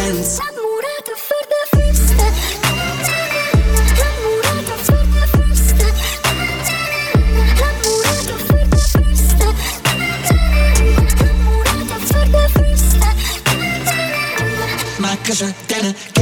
dance. Innamorata for the first time. Innamorata for the first time. Innamorata for the first time. Innamorata for the first time. Ma cosa te ne